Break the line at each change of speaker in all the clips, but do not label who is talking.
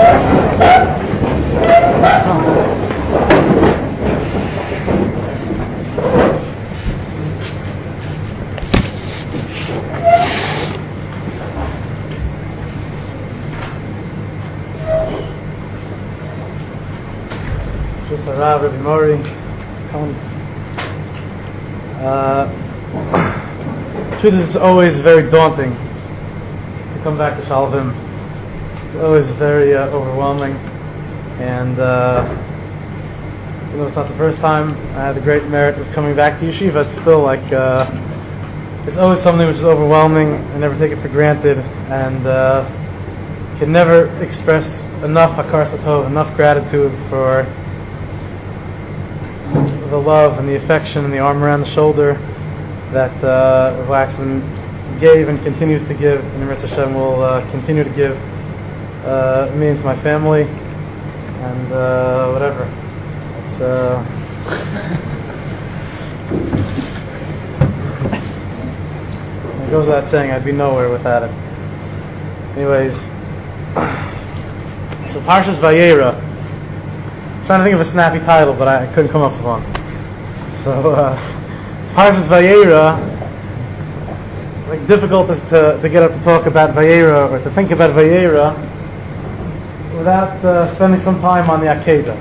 Rabbi Mori, truth is, it's always very daunting to come back to Shalvim. It's always very overwhelming, and it's not the first time I had the great merit of coming back to yeshiva. It's still like it's always something which is overwhelming. I never take it for granted, and can never express enough hakar satov, enough gratitude for the love and the affection and the arm around the shoulder that Rav Waxman gave and continues to give, and Eretz Hashem will continue to give me and to my family, and whatever. It's it goes without saying, I'd be nowhere without it. Anyways, so Parshas Vayera. I'm trying to think of a snappy title, but I couldn't come up with one. So, Parshas Vayera, it's like difficult to get up to talk about Vayera or to think about Vayera without spending some time on the Akedah.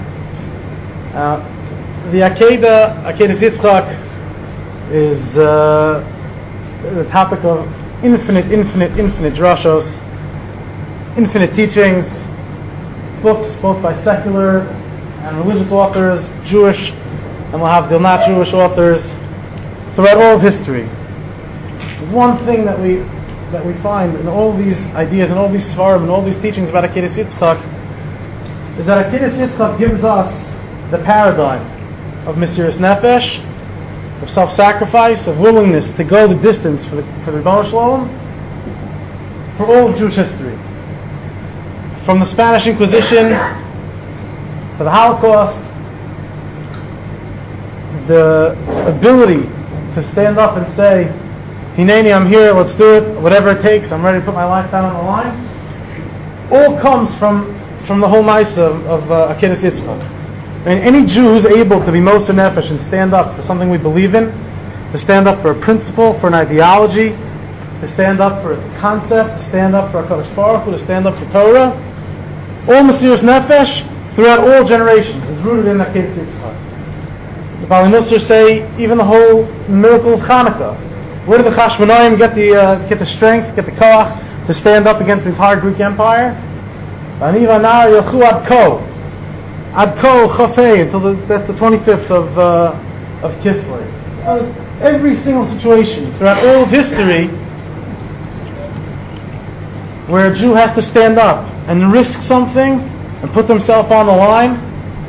The Akedah Yitzchak, is the topic of infinite drashos, infinite teachings, books both by secular and religious authors, Jewish and lahavdil not Jewish authors, throughout all of history. One thing that we find in all these ideas and all these svarim and all these teachings about Akedas Yitzchak is that Akedas Yitzchak gives us the paradigm of Mesiras Nefesh, of self-sacrifice, of willingness to go the distance for the Rebbeinu Shalom, for all of Jewish history. From the Spanish Inquisition to the Holocaust, the ability to stand up and say, Hineni, I'm here, let's do it, whatever it takes, I'm ready to put my life down on the line, all comes from the whole Maisa of Akedas Yitzchak. And any Jew who's able to be Moser Nefesh and stand up for something we believe in, to stand up for a principle, for an ideology, to stand up for a concept, to stand up for HaKadosh Baruch Hu, to stand up for Torah, all Mesiras Nefesh throughout all generations is rooted in Akedas Yitzchak. The Bali Musar say even the whole miracle of Hanukkah. Where did the Chashmonaim get the strength, get the koach to stand up against the entire Greek Empire? Ad Ko Chafei until that's the 25th of Kislev. Every single situation throughout all of history where a Jew has to stand up and risk something and put themselves on the line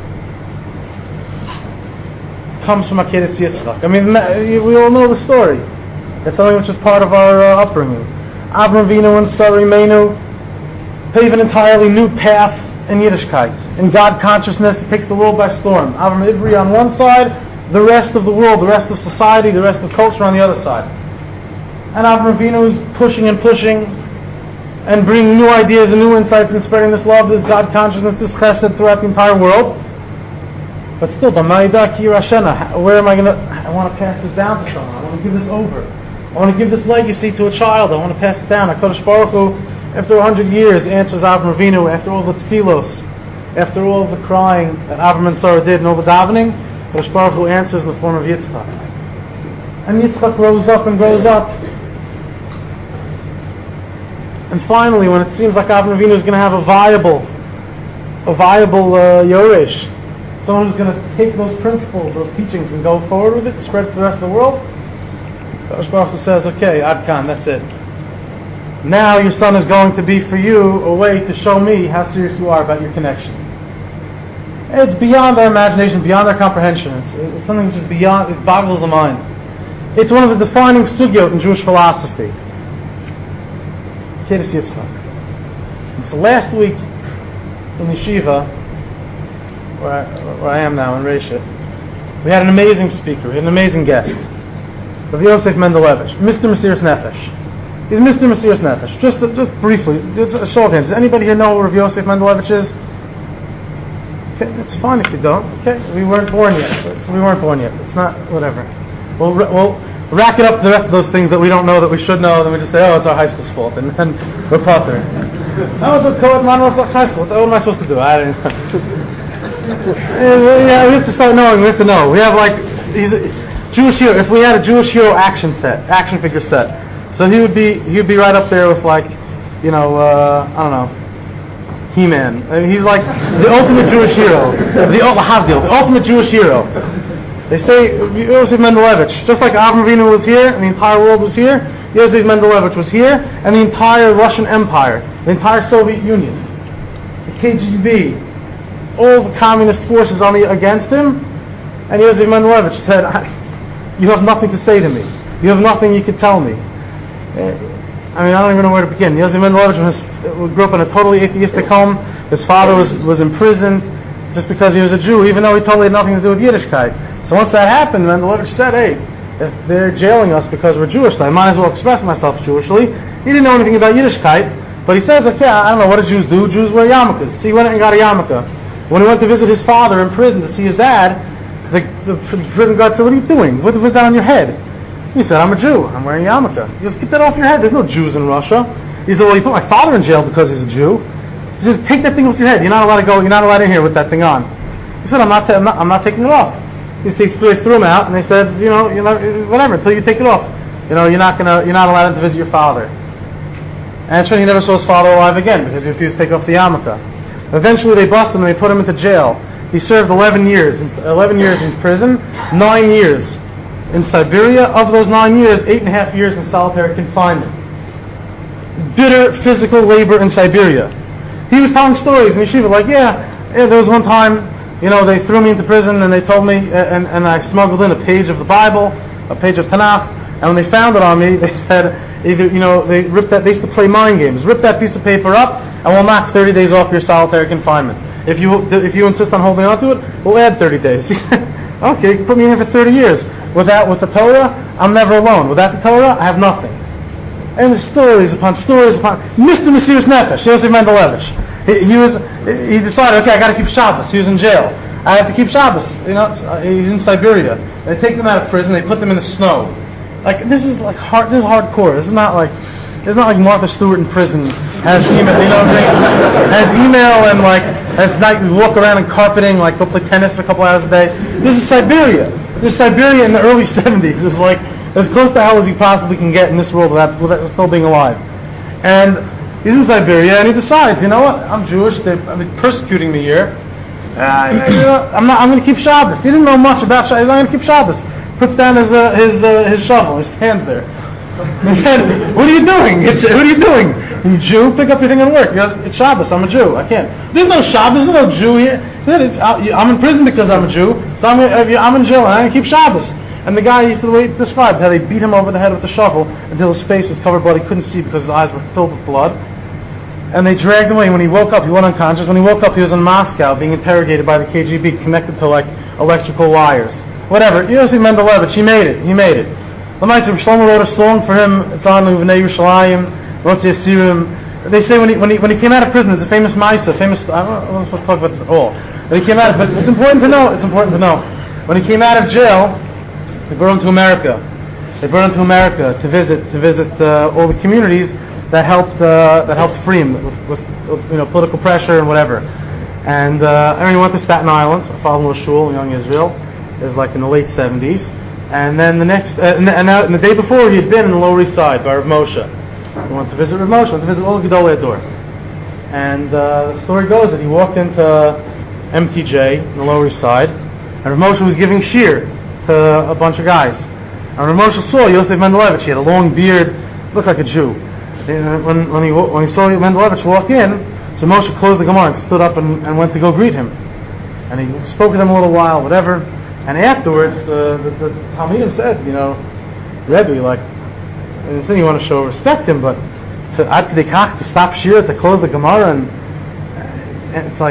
comes from Akedas Yitzchak. I mean, we all know the story. That's something which is part of our upbringing. Avram Avinu and Sarah Imeinu pave an entirely new path in Yiddishkeit. In God consciousness, it takes the world by storm. Avram Ivri on one side, the rest of the world, the rest of society, the rest of culture on the other side. And Avram Avinu is pushing and and bringing new ideas and new insights and spreading this love, this God consciousness, this chesed throughout the entire world. But still, where am I want to pass this down to someone. I want to give this over. I want to give this legacy to a child. I want to pass it down. HaKadosh Baruch Hu, after 100 years, answers Avram Avinu, after all the tefillos, after all the crying that Avram and Sarah did and all the davening, HaKadosh Baruch Hu answers in the form of Yitzchak. And Yitzchak grows up and grows up. And finally, when it seems like Avram Avinu is going to have a viable Yoresh, someone who's going to take those principles, those teachings, and go forward with it, spread it to the rest of the world, HaKadosh Baruch Hu says, okay, Ad Kan, that's it. Now your son is going to be for you a way to show me how serious you are about your connection. It's beyond our imagination, beyond our comprehension. It's something which is beyond, it boggles the mind. It's one of the defining sugyot in Jewish philosophy. Akedas Yitzchak. And so last week in Yeshiva, where I am now in Reisha, we had an amazing speaker, we had an amazing guest, Rav Yosef Mendelevich, Mr. Mesiras Nefesh. He's Mr. Mesiras Nefesh. Just briefly, just a show of hands. Does anybody here know who Rav Yosef Mendelevich is? Okay, it's fine if you don't. Okay, we weren't born yet. It's not, whatever. We'll rack it up to the rest of those things that we don't know that we should know, then we just say, oh, it's our high school's fault, and then we're pottering. I was at Kohen Manorthodox High School. What am I supposed to do? I don't know. Yeah, we have to start knowing. We have to know. We have he's a Jewish hero. If we had a Jewish hero action figure set, so he would be right up there with I don't know, He-Man. I mean, he's like the ultimate Jewish hero, the ultimate Jewish hero. They say Yosef Mendelevich, just like Avram Avinu was here and the entire world was here, Yosef Mendelevich was here, and the entire Russian Empire, the entire Soviet Union, the KGB, all the communist forces against him, and Yosef Mendelevich said, "You have nothing to say to me. You have nothing you could tell me." I mean, I don't even know where to begin. Yosef Mendelevich grew up in a totally atheistic home. His father was in prison just because he was a Jew, even though he totally had nothing to do with Yiddishkeit. So once that happened, Mendelevich said, "Hey, if they're jailing us because we're Jewish, so I might as well express myself Jewishly." He didn't know anything about Yiddishkeit, but he says, "Okay, I don't know, what do Jews do? Jews wear yarmulkes." So he went and got a yarmulke. When he went to visit his father in prison to see his dad, the prison guard said, "What are you doing? What's that on your head?" He said, "I'm a Jew. I'm wearing a yarmulke." He goes, "Get that off your head. There's no Jews in Russia." He said, "Well, you put my father in jail because he's a Jew." He says, "Take that thing off your head. You're not allowed to go. You're not allowed in here with that thing on." He said, I'm not taking it off." He said, they threw him out, and they said, whatever, until you take it off. You're not allowed to visit your father. And he never saw his father alive again because he refused to take off the yarmulke. Eventually, they busted him and they put him into jail. He served 11 years in prison, 9 years in Siberia. Of those 9 years, 8.5 years in solitary confinement. Bitter physical labor in Siberia. He was telling stories in yeshiva, there was one time, they threw me into prison and they told me, and I smuggled in a page of the Bible, a page of Tanakh, and when they found it on me, they said, they used to play mind games. Rip that piece of paper up, and we'll knock 30 days off your solitary confinement. If you insist on holding on to it, we'll add 30 days. He said, "Okay, you can put me in here for 30 years. With the Torah, I'm never alone. Without the Torah, I have nothing." And there's stories upon Mr. Mesiras Nefesh, Yosef Mendelevich. He decided, okay, I got to keep Shabbos. He was in jail. I have to keep Shabbos. He's in Siberia. They take them out of prison. They put them in the snow. This is hardcore. This is not like Martha Stewart in prison has email. Has email and has night walk around in carpeting, go play tennis a couple hours a day. This is Siberia. This is Siberia in the early 70s. It's as close to hell as you possibly can get in this world without still being alive. And he's in Siberia, and he decides, you know what? I'm Jewish. They're persecuting me here. I'm going to keep Shabbos. He didn't know much about Shabbos. He's not going to keep Shabbos. Puts down his shovel. He stands there. He said, "What are you doing? What are you doing? You Jew? Pick up your thing and work." He goes, "It's Shabbos. I'm a Jew. I can't." "There's no Shabbos. There's no Jew here." He said, "I'm in prison because I'm a Jew. So I'm in jail and I can keep Shabbos." And the guy used to describe how they beat him over the head with the shovel until his face was covered blood. He couldn't see because his eyes were filled with blood. And they dragged him away. When he woke up, he went unconscious. When he woke up, he was in Moscow being interrogated by the KGB, connected to electrical wires. Whatever. Yosef Mendelevich, he made it. Lamaisa Shlomo wrote a song for him. It's on Uvnei Yerushalayim, Rotzi Asirim. They say when he came out of prison, it's a famous Maisa. I wasn't supposed to talk about this at all. But he came out, but it's important to know. When he came out of jail, they brought him to America. To visit all the communities that helped free him with political pressure and whatever. And he went to Staten Island, following a shul in Young Israel. It was in the late 70s. And then the next, and the day before, he had been in the Lower East Side by Rav Moshe. He went to visit Rav Moshe, went to visit all the Gedolei Ador. And the story goes that he walked into MTJ in the Lower East Side, and Rav Moshe was giving shir to a bunch of guys. And Rav Moshe saw Yosef Mendelevich. He had a long beard, looked like a Jew. And when he saw Mendelevich walk in, so Moshe closed the Gemara and stood up and went to go greet him. And he spoke to them a little while, whatever. And afterwards, the Talmidim said, Rebbe, I think you want to show respect him, but to stop shir, to close the Gemara, and it's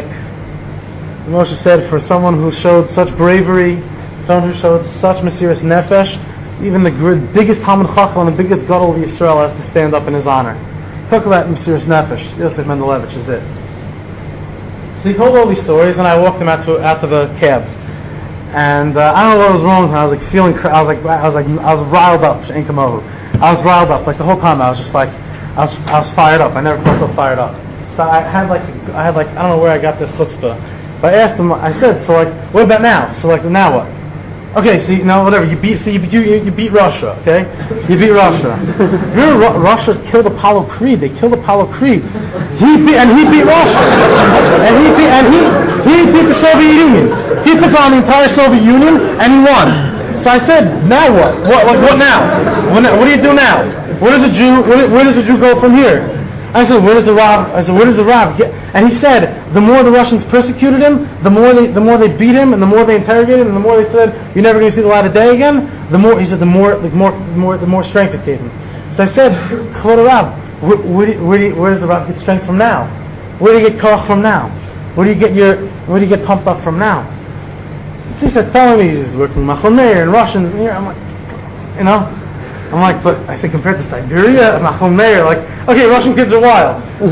Moshe said, for someone who showed such bravery, someone who showed such Mesiras Nefesh, even the biggest Talmud Chacham and the biggest Gadol of Yisrael has to stand up in his honor. Talk about Mesiras Nefesh. Yosef Mendelevich is it. So he told all these stories, and I walked him out to the cab. And I don't know what was wrong. I was like feeling, I was riled up. I was riled up. Like the whole time, I was just like, I was fired up. I never felt so fired up. So I had like, I don't know where I got this chutzpah. But I asked him. I said, so like, what about now? So like, now what? Okay, so whatever. You beat Russia. Okay, you beat Russia. Remember, Russia killed Apollo Creed. They killed Apollo Creed. He beat Russia, and he beat the Soviet Union. He took on the entire Soviet Union and he won. So I said, now what? What now? What do you do now? Where does a Jew go from here? I said, where does the Rav get? And he said, the more the Russians persecuted him, the more they beat him, and the more they interrogated him, and the more they said, you're never going to see the light of day again. The more strength it gave him. So I said, Chvod Rav, where does the Rav get strength from now? Where do you get koach from now? Where do you get pumped up from now? So he started telling me he's working Machon Meir and Russians. And I'm like, I'm like, but I said, compared to Siberia, Machon Meir, like, okay, Russian kids are wild, but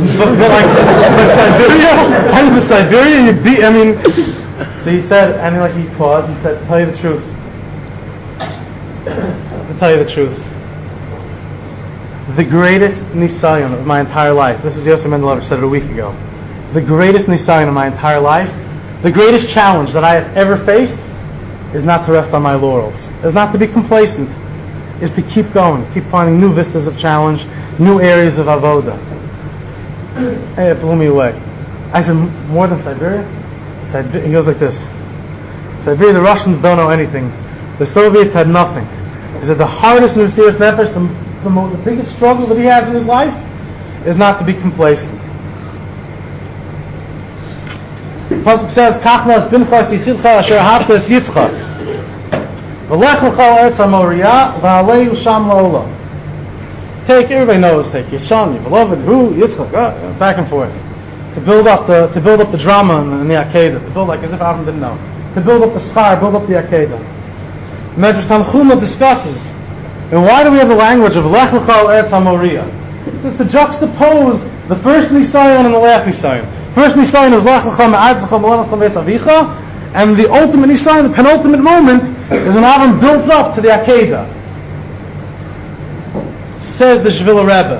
Siberia, you beat. I mean, so he said, and like he paused, he said, tell you the truth. To tell you the truth, the greatest nisayon of my entire life. This is Yosef Mendelevich said it a week ago. The greatest nisayon of my entire life, the greatest challenge that I have ever faced, is not to rest on my laurels, is not to be complacent, is to keep going, keep finding new vistas of challenge, new areas of avoda. Hey, it blew me away. I said, more than Siberia? He goes like this. Siberia, the Russians don't know anything. The Soviets had nothing. He said, the hardest in the Mesiras Nefesh, the biggest struggle that he has in his life, is not to be complacent. The Pasuk says, Kachnas binchas yichidcha asher haptes yitzchak. V'lech l'chal eretz ha-moriah v'alei u'sham la'olam. Take, everybody knows, take Yisham, your beloved, who, Yitzchak, back and forth. To build up the drama in the Akedah, to build like as if Avram didn't know. To build up the schar, build up the Akedah. Medrash Tanchuma discusses, and why do we have the language of Lech l'chal eretz ha-moriah? It's just to juxtapose the first Nisayon and the last Nisayon. First Nisayon is Lech l'chal me'adzecha me'olech beis avicha, and the ultimate Nisayon, the penultimate moment, is when Avram builds up to the Akedah. Says the Shvila Rebbe,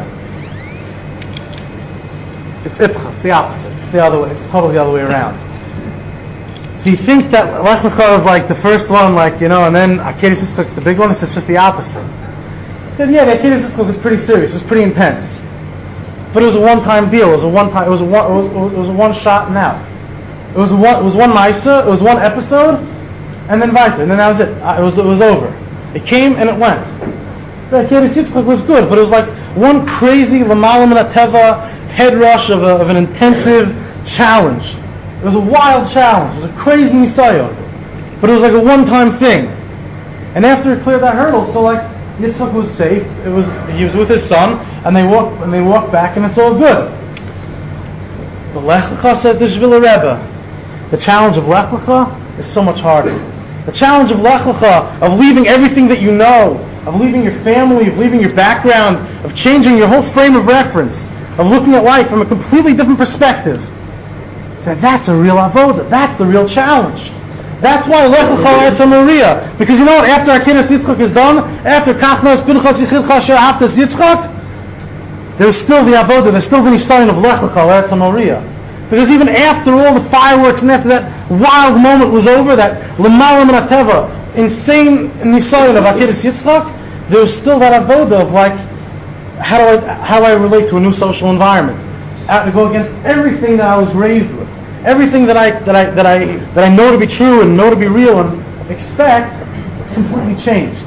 it's Ipcha, it's the opposite. It's the other way. It's totally the other way around. So you think that Lech Lecha is like the first one, like, and then Akedah Yitzchak is the big one. It's just the opposite. He said, yeah, the Akedah Yitzchak is pretty serious. It's pretty intense. But it was a one-time deal. It was a one shot and out. It was one Maisa. It was one episode, and then weiter, and then that was it. It was over. It came and it went. The Akedah Yitzchak was good, but it was like one crazy L'malam and Ateva head rush of an intensive challenge. It was a wild challenge. It was a crazy Nisayon. But it was like a one-time thing. And after it cleared that hurdle, so like Yitzchak was safe. He was with his son, and they walked back, and it's all good. But Lech Lecha, says the Shvila Rebbe, the challenge of Lech Lecha is so much harder. The challenge of Lech Lecha, of leaving everything that you know, of leaving your family, of leaving your background, of changing your whole frame of reference, of looking at life from a completely different perspective. So that's a real avoda. That's the real challenge. That's why Lech Lecha eretz ha-moriah. Because you know what? After Akedah Yitzchak is done, after Kachnas Pinchas Yichidcha Asher Haftas Yitzchak, there's still the avoda. There's still the nisayon of Lech Lecha eretz ha-moriah. Because even after all the fireworks and after that wild moment was over, that L'malam and Ateva, insane nisayon of Akedah Yitzchak, there's still that avoda of like, how do I relate to a new social environment? I have to go against everything that I was raised with, everything that I know to be true and know to be real and expect. It's completely changed.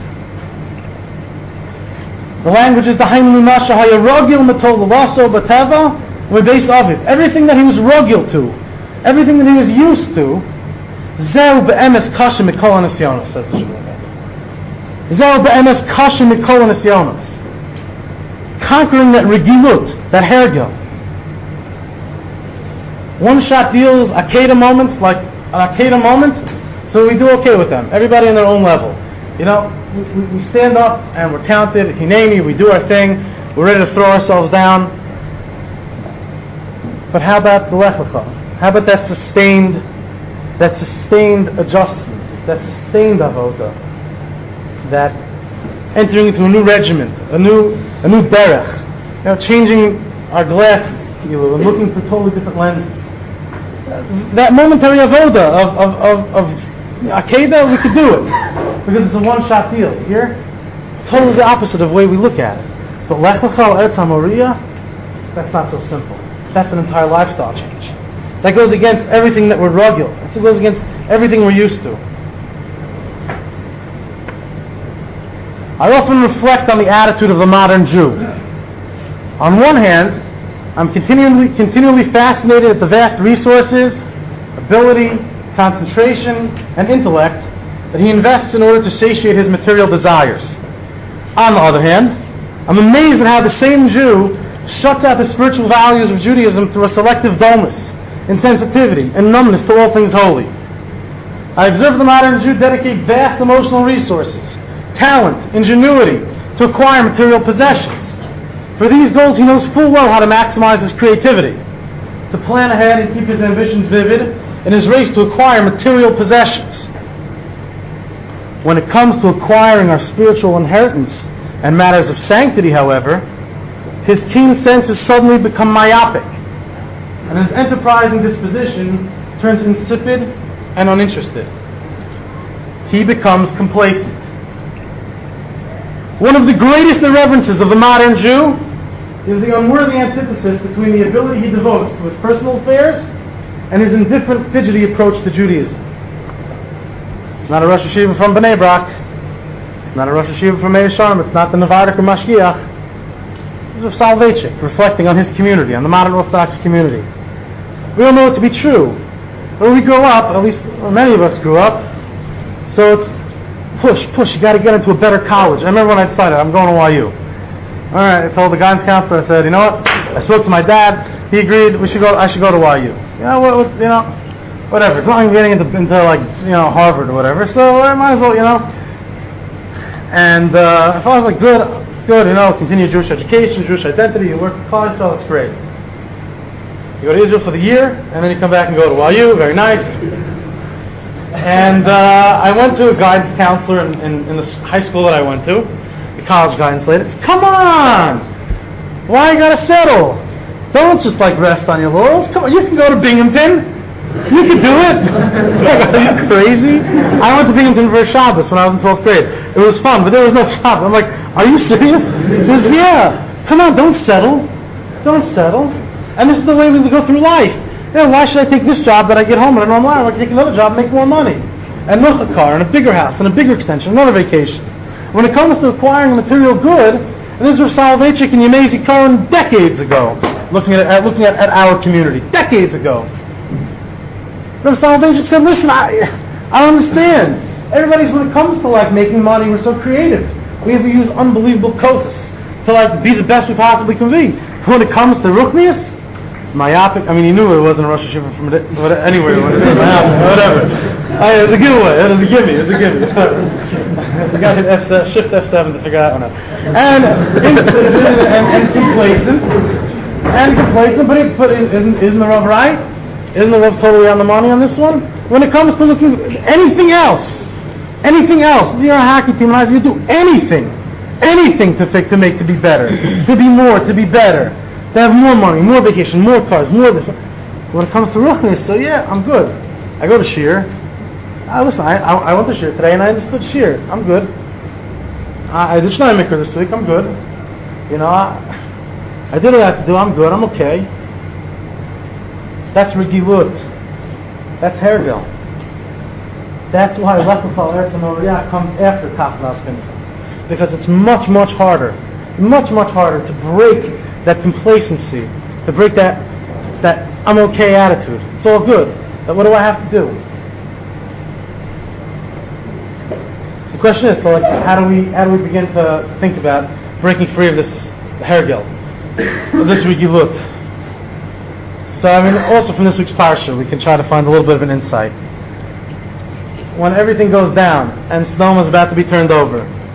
The language is the Hainu Masha Hayarogil Matol Lasso Bateva Base of it. Everything that he was rogil to, everything that he was used to, Zeu be'emes kasha mikol hanisyonos, says the Shmuel. Zeu be'emes kasha mikol hanisyonos. Conquering that regilut, that hergel. One shot deals, Akedah moments, like an Akedah moment, so we do okay with them. Everybody on their own level. we stand up and we're counted. Hineni, we do our thing. We're ready to throw ourselves down. But how about the Lech Lecha? How about that sustained adjustment, that sustained avoda, that entering into a new regiment, a new derech, changing our glasses, and looking through totally different lenses. That momentary avoda of Akedah, we could do it because it's a one-shot deal. Here, it's totally the opposite of the way we look at it. But Lech Lecha al Eretz HaMoriah, that's not so simple. That's an entire lifestyle change. That goes against everything that we're rugil. It goes against everything we're used to. I often reflect on the attitude of the modern Jew. On one hand, I'm continually fascinated at the vast resources, ability, concentration, and intellect that he invests in order to satiate his material desires. On the other hand, I'm amazed at how the same Jew shuts out the spiritual values of Judaism through a selective dullness, insensitivity, and numbness to all things holy. I observe the modern Jew dedicate vast emotional resources, talent, ingenuity to acquire material possessions. For these goals, he knows full well how to maximize his creativity, to plan ahead and keep his ambitions vivid in his race to acquire material possessions. When it comes to acquiring our spiritual inheritance and matters of sanctity, however, his keen senses suddenly become myopic, and his enterprising disposition turns insipid and uninterested. He becomes complacent. One of the greatest irreverences of the modern Jew is the unworthy antithesis between the ability he devotes to his personal affairs and his indifferent, fidgety approach to Judaism. It's not a Rosh Hashiva from Bnei Brak. It's not a Rosh Hashiva from Meir Sharm. It's not the Nevardik or Mashgiach. This is Soloveitchik reflecting on his community, on the modern Orthodox community. We all know it to be true. When we grow up, at least many of us grew up, so it's push, you got to get into a better college. I remember when I decided I'm going to YU. All right, I told the guidance counselor, I said, you know what? I spoke to my dad. He agreed I should go to YU. Whatever. As long as I'm getting into like, Harvard or whatever. So I might as well, And if I was like, good, continue Jewish education, Jewish identity, you work for college, so that's great. You go to Israel for the year, and then you come back and go to YU. Very nice. And I went to a guidance counselor in the high school that I went to, the college guidance lady. Said, come on! Why you gotta settle? Don't just rest on your laurels. Come on, you can go to Binghamton. You can do it. Are you crazy? I went to Binghamton for Shabbos when I was in 12th grade. It was fun, but there was no Shabbos. I'm like, are you serious? He goes, yeah. Come on, don't settle. Don't settle. And this is the way we go through life. Why should I take this job that I get home at a normal hour? I can take another job and make more money. And noch a car, and a bigger house, and a bigger extension, another vacation. When it comes to acquiring a material good, and this was Soloveitchik and Yemezi Cohen decades ago, looking at our community, decades ago. Rabbi Soloveitchik said, listen, I don't understand. Everybody's, when it comes to making money, we're so creative. We use unbelievable kosas to be the best we possibly can be. When it comes to ruchnius, myopic. I mean, he knew it wasn't a Rosh Hashiva from anywhere. Whatever. It was a giveaway. It was a gimme. We got to hit shift F7 to figure out that one out. And complacent. But isn't the Rav right? Isn't the Rav totally on the money on this one? When it comes to looking at anything else, you're a hockey team, you do anything to make to be better, to be more, to be better. To have more money, more vacation, more cars, more this. When it comes to ruchnis, so yeah, I'm good. I go to Shir. Listen, I went to Shir today and I understood Shir. I'm good. I did Shnai Mikra this week. I'm good. I did what I had to do. I'm good. I'm okay. That's Regilut. That's Hergel. That's why Lech Lecha al Eretz HaMoriah comes after Tachnas Pinchas. Because it's much harder to break that complacency, to break that I'm okay attitude. It's all good. But what do I have to do? So the question is, how do we begin to think about breaking free of this hergel, of this regilut? So also from this week's parsha, we can try to find a little bit of an insight. When everything goes down and Sodom is about to be turned over,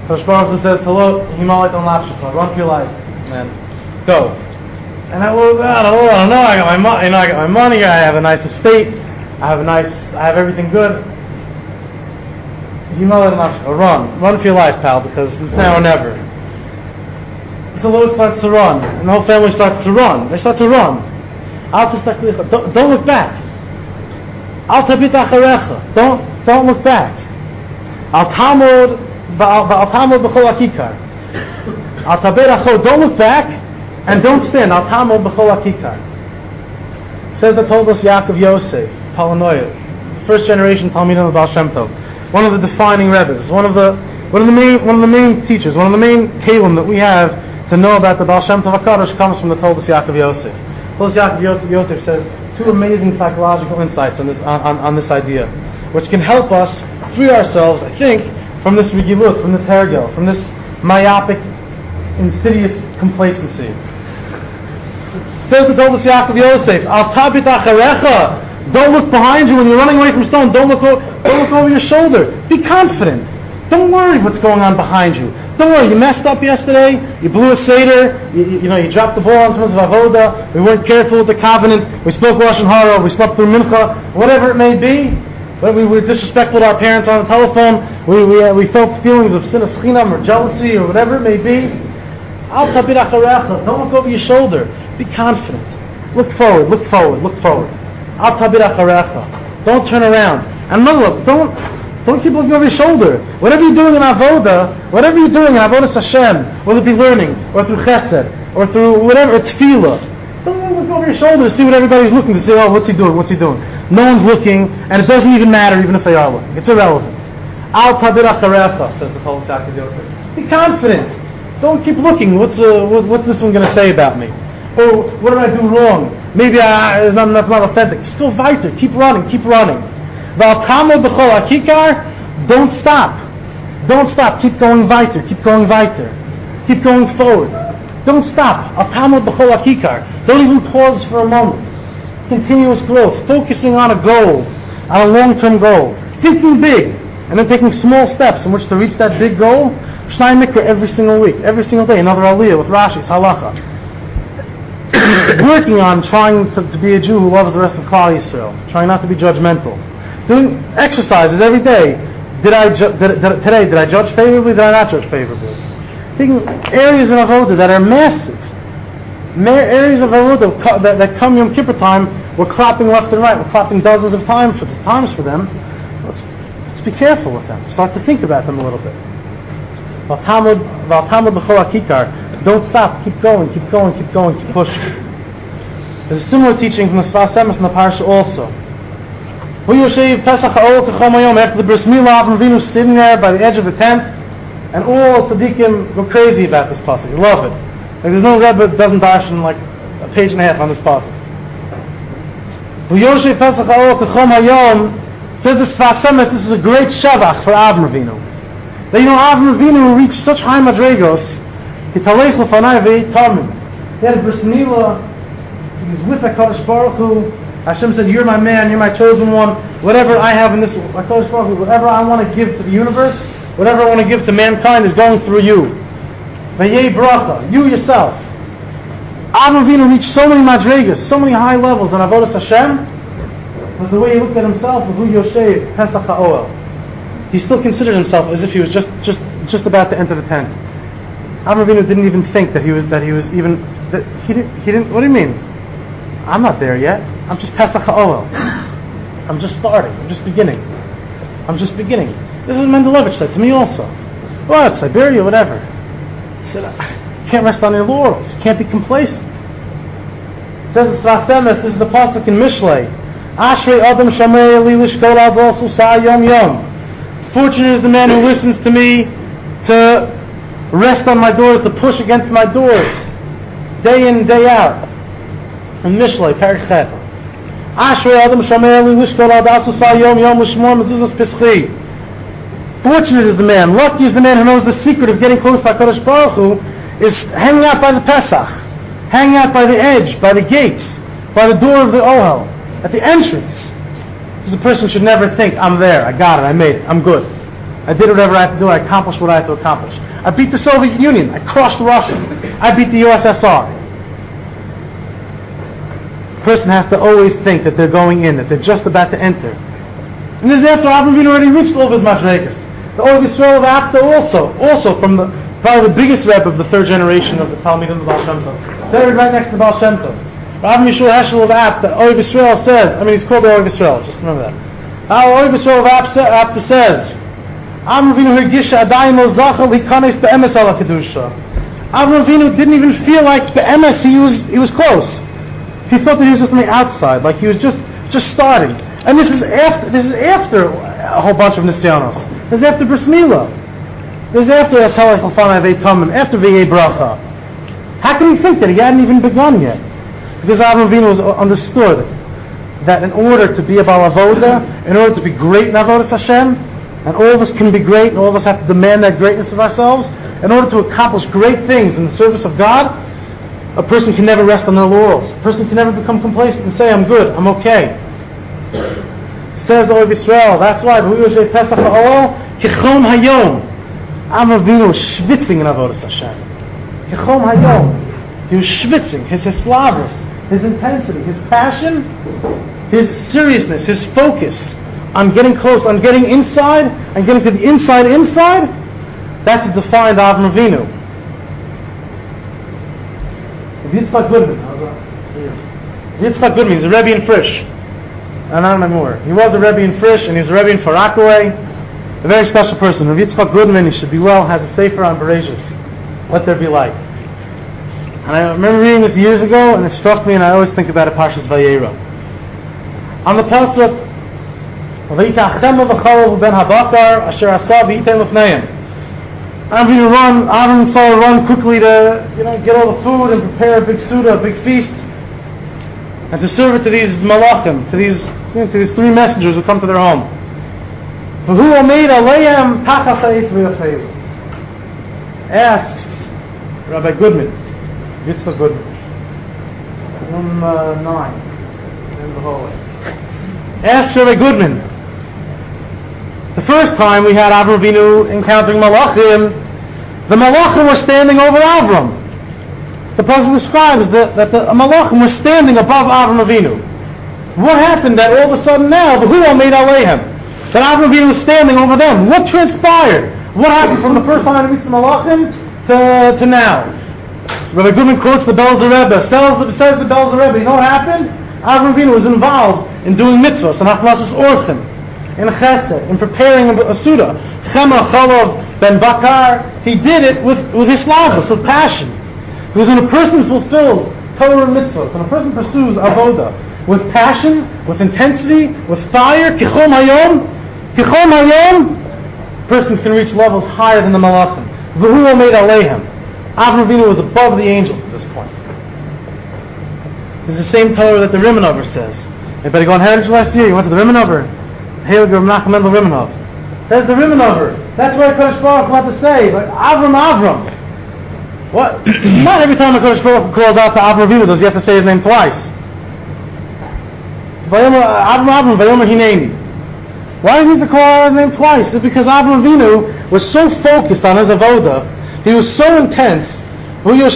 Kadosh Baruch Hu says, "Hello, Himalay Don Lapshach, run for your life, man, go." And I don't know. I got my money. I got my money. I have a nice estate. I have everything good. Himalay Don Lapshach, run for your life, pal, because it's now or never. But the load starts to run, and the whole family starts to run. They start to run. Don't look back. Al tabit acharecha. Don't look back. Al tamod b'chol hakikar. Al tabet acho. Don't look back and don't stand. Al tamod b'chol hakikar. Says the Toldos Yaakov Yosef, Palanoia, first generation Talmidim of Baal Shem Tov, one of the defining rebbes, one of the main teachers, one of the main kalim that we have to know about the Baal Shem Tov HaKadosh comes from the Toldos Yaakov Yosef. Toldos Yaakov Yosef says two amazing psychological insights on this idea, which can help us free ourselves, I think, from this regilut, from this hergel, from this myopic, insidious complacency. Says the Toldos Yaakov Yosef, Al tabit acharecha. Don't look behind you when you're running away from stone. Don't look over your shoulder. Be confident. Don't worry what's going on behind you. Don't worry, you messed up yesterday, you blew a seder, you dropped the ball in terms of avoda, we weren't careful with the covenant, we spoke Lashon Hara, we slept through mincha, whatever it may be, we were disrespectful to our parents on the telephone, we felt feelings of sinas chinam or jealousy or whatever it may be. Al tabit acharecha. Don't look over your shoulder. Be confident. Look forward. Al tabit acharecha. Don't turn around. And no, don't keep looking over your shoulder. Whatever you're doing in avodah, avodas Hashem, whether it be learning, or through chesed, or through whatever, tefillah, don't look over your shoulder to see what everybody's looking to say, oh, what's he doing? No one's looking, and it doesn't even matter even if they are looking. It's irrelevant. Al tabit acharecha, says the Toldos Yaakov Yosef. Be confident. Don't keep looking. What's this one going to say about me? Or what did I do wrong? Maybe that's not authentic. Just go weiter. Keep running. Val tamod b'chol hakikar. Don't stop. Keep going weiter. Keep going forward. Don't stop. Al tamod b'chol hakikar. Don't even pause for a moment. Continuous growth. Focusing on a goal, on a long-term goal. Thinking big. And then taking small steps in which to reach that big goal. Shnai Mikra every single week, every single day, another aliyah with Rashi, it's halacha. Working on trying to be a Jew who loves the rest of Klal Yisrael, trying not to be judgmental. Doing exercises every day. Did I judge favorably? Did I not judge favorably? Taking areas in avodah that are massive. Areas of avodah that come Yom Kippur time, we're clapping left and right. We're clapping dozens of times for them. Let's be careful with them. Start to think about them a little bit. Don't stop. Keep going. Keep pushing. There's a similar teaching from the Sfas Emes in the Parsha also. After the Bris Milah, Avram Avinu sitting there by the edge of the tent, and all tzaddikim go crazy about this pasuk. They love it. Like there's no Rebbe that doesn't dash in like a page and a half on this pasuk. Says the Sfas Emes, this is a great shavach for Avram Avinu. That Avram Avinu reached such high madregos. He had a bris milah. He was with HaKadosh Baruch Hu. Hashem said, "You're my man. You're my chosen one. Whatever I have in this, HaKadosh Baruch Hu, whatever I want to give to the universe, whatever I want to give to mankind is going through you. Vayei bracha, you yourself." Avram Avinu reached so many madregos, so many high levels in avodas Hashem. But the way he looked at himself, Hu Yoshev Pesach HaOel, he still considered himself as if he was just about to enter the tent. Avram Avinu didn't even think that he was even that he didn't. What do you mean? I'm not there yet. I'm just Pesach HaOel. I'm just starting. I'm just beginning. This is what Mendelevich said to me also. What, Siberia, whatever. He said, you can't rest on your laurels. You can't be complacent. It says in Sfas Emes, this is the pasuk in Mishlei. Ashrei Adam Shamei Li Lishkol Avos Usai Yom Yom. Fortunate is the man who listens to me to rest on my doors, to push against my doors, day in, day out. In Mishlei, Perek Chet. Ashrei Adam Shamei Li Lishkol Avos Usai Yom Yom L'Shmor Mezuzos Peschi. Fortunate is the man, lucky is the man who knows the secret of getting close to HaKadosh Baruch Hu, is hanging out by the Pesach, hanging out by the edge, by the gates, by the door of the Ohel, at the entrance. Because a person should never think, I'm there, I got it, I made it, I'm good. I did whatever I had to do. I accomplished what I had to accomplish. I beat the Soviet Union. I crushed Russia. I beat the USSR. A person has to always think that they're going in, that they're just about to enter. And this is after Avraham Avinu already reached all of his madregas. The Ohev Yisrael of Apta also from probably the biggest Rebbe of the third generation of the Talmidim of the Baal Shem Tov. They're right next to the Baal Shem Tov. Avraham Yisrael Heschel of Apta, Ohev Yisrael says, he's called the Ohev Yisrael, just remember that. Ohev Yisrael of Apta says, Avraham Avinu hergisha adayim lo zachal hikanes be'emes ala kedusha. Avraham Avinu didn't even feel like be'emes he was close. He thought that he was just on the outside, like he was just starting. And this is after a whole bunch of nisyanos. This is after Bris Milah. This is after Ashalach Alfanai Veit Tamim, after V'yei Bracha. How can he think that he hadn't even begun yet? Because Avraham Avinu was understood that in order to be a Baal Avoda, in order to be great in Avodas Hashem, and all of us can be great, and all of us have to demand that greatness of ourselves, in order to accomplish great things in the service of God, a person can never rest on their laurels. A person can never become complacent and say, I'm good, I'm okay. Says the Ohev Yisrael, that's right, Pesach Ha'ol, Kichom Hayom. Avraham Avinu was schwitzing in Avodas Hashem. Kichom Hayom. He was schwitzing, his hislavus, his intensity, his passion, his seriousness, his focus on getting close, on getting inside, and getting to the inside. That's what defined Avraham Avinu. Yitzchak Goodman, he's a Rebbe in Frisch. And not anymore. He was a Rebbe in Frisch, and he was a Rebbe in Far Rockaway. A very special person. Rav Yitzchak Goodman, he should be well, has a sefer on Bereshis. What there be like. And I remember reading this years ago, and it struck me, and I always think about it, Parshas Vayera. On the pasuk, Vayitachema v'chalav ben habakar asher asa v'yitem lefneim. Aaron saw run quickly to get all the food and prepare a big suda, a big feast, and to serve it to these malachim, to these three messengers who come to their home. Asks Rabbi Goodman, Yitzchak Goodman, room 9 in the hallway. Asks Rabbi Goodman. The first time we had Avraham Avinu encountering Malachim, the Malachim were standing over Avram. The pasuk describes that the Malachim were standing above Avraham Avinu. What happened that all of a sudden now, Behuah made Aleihim, that Avraham Avinu was standing over them? What transpired? What happened from the first time to meet the Malachim to now? So Rabbi Goodman quotes the Belzer Rebbe, says the Belzer Rebbe, you know what happened? Avraham Avinu was involved in doing mitzvahs and haflasas orchim, in chesed, in preparing a suda. Chema Chalav ben Bakar, he did it with hislavus, with passion. Because when a person fulfills Torah and mitzvahs, when a person pursues avoda with passion, with intensity, with fire, kichom hayom, a person can reach levels higher than the malachim. V'hu made aleihem. Avraham Avinu was above the angels at this point. It's the same Torah that the Rimanover says. Anybody go on Heritage last year? You went to the Rimanover? Hail Ger Menachem Mendel Rimanov. Says the Rimanover. That's what HaKadosh Baruch Hu had to say. But Avram. What? Not every time HaKadosh Baruch Hu calls out to Avraham Avinu does he have to say his name twice. Avram, Vayomer Hineni. Why does he have to call out his name twice? It's because Avraham Avinu was so focused on his avoda. He was so intense. He was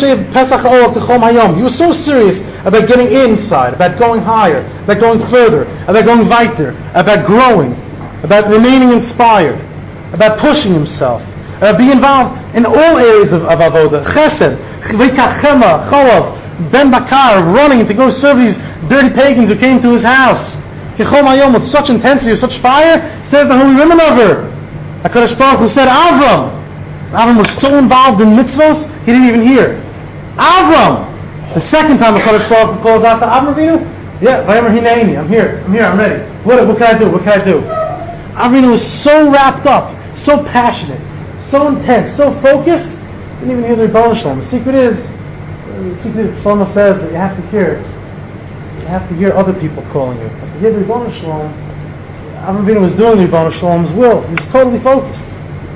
so serious about getting inside, about going higher, about going further, about going weiter, about growing, about remaining inspired, about pushing himself, about being involved in all areas of avoda. Chesed, V'kachema, Cholav, Ben Bakar, running to go serve these dirty pagans who came to his house. Kichom Hayom, with such intensity, with such fire, says the Holy Rimanover. HaKadosh Baruch Hu said, Avram was so involved in mitzvahs, he didn't even hear. Avram! The second time HaKadosh Baruch Hu calls out to Avraham Avinu, yeah, Vayomer Hineni, I'm here, I'm ready. What can I do? Avraham Avinu was so wrapped up, so passionate, so intense, so focused, didn't even hear the Rebbeinu Shalom. The secret Shlomo says that you have to hear other people calling you. But to hear the Rebbeinu Shalom, Avraham Avinu was doing the Rebbeinu Shalom's will. He was totally focused.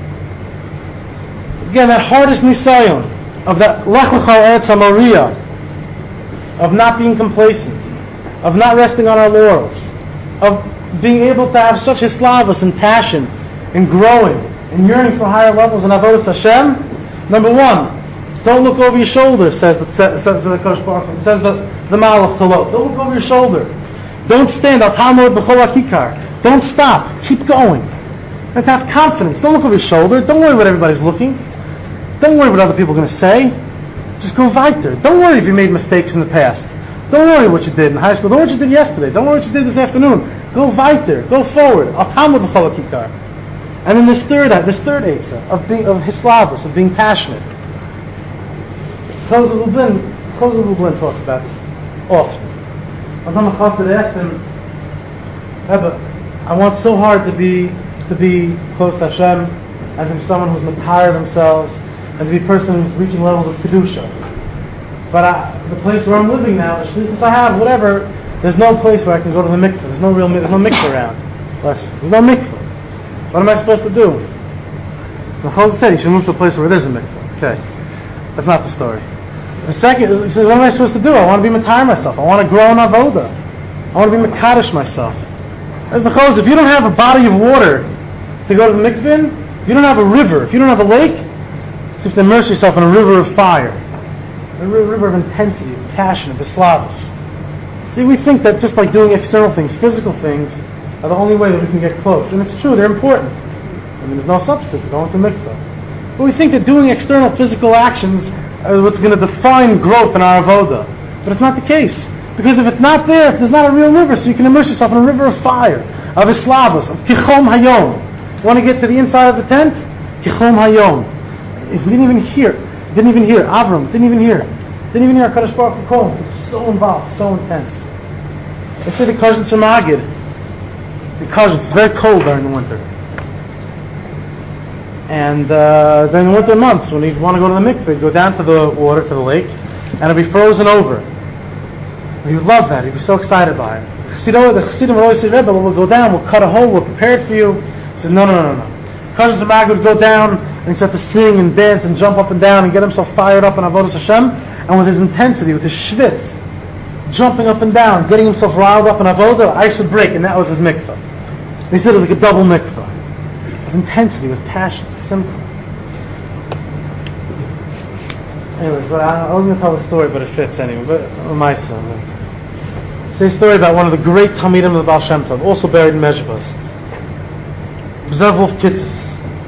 Again, that hardest nisayon of that lech lecha eretz hamoriah, of not being complacent, of not resting on our laurels, of being able to have such hislavus and passion in growing and yearning for higher levels in Avodas Hashem, number one, don't look over your shoulder, says the Kodesh Baruch Hu, says the Malach Chalot. Don't look over your shoulder. Don't stand up. Don't stop. Keep going. And have confidence. Don't look over your shoulder. Don't worry what everybody's looking. Don't worry what other people are going to say. Just go weiter. Don't worry if you made mistakes in the past. Don't worry what you did in high school. Don't worry what you did yesterday. Don't worry what you did this afternoon. Go weiter. Go forward. And then this third Eitzah of Hislavus, of being passionate. Chozeh Lublin talks about this often. Adam Chassid asked him, Rebbe, I want so hard to be close to Hashem, and to be someone who's tired of themselves, and to be a person who's reaching levels of Kedusha. But the place where I'm living now, the shlichus I have, whatever, there's no place where I can go to the mikveh. There's no mikveh around. There's no mikveh. What am I supposed to do? The Chazal said you should move to a place where there's a mikveh. Okay, that's not the story. The second, he says, what am I supposed to do? I want to be matar myself. I want to grow in avoda. I want to be makadosh myself. As the Chazal, if you don't have a body of water to go to the mikveh, if you don't have a river, if you don't have a lake, so you have to immerse yourself in a river of fire, a river of intensity, of passion, of islavus. See, we think that just like doing external things, physical things, are the only way that we can get close. And it's true, they're important. I mean, there's no substitute for going to mikveh. But we think that doing external physical actions are what's going to define growth in our avoda. But it's not the case. Because if it's not there, if there's not a real river, so you can immerse yourself in a river of fire, of islavus, of kichom hayom. Want to get to the inside of the tent? Kichom hayom. If we didn't even hear Avram, didn't even hear HaKadosh Baruch Hu call. It was so involved, so intense. Let's say the Kazans from Magid. The Kazans, it's very cold during the winter. And during the winter months, when he'd want to go to the mikveh, he'd go down to the water, to the lake, and it'd be frozen over. He would love that. He'd be so excited by it. The Chassidim would always say, Rebbe, we'll go down, we'll cut a hole, we'll prepare it for you. He said, no. Kazans from Magid would go down, and he'd start to sing and dance and jump up and down and get himself fired up in Avodas Hashem, and with his intensity, with his shvitz, jumping up and down, getting himself riled up in Avodah, the ice would break, and that was his mikveh. He said it was like a double mikveh. With intensity, with passion, simple. Anyways, but I was going to tell the story, but it fits anyway. But my son, say a story about one of the great Talmidim of the Baal Shem Tov, also buried in Mezhbaz. Zev Wolf Kitzes.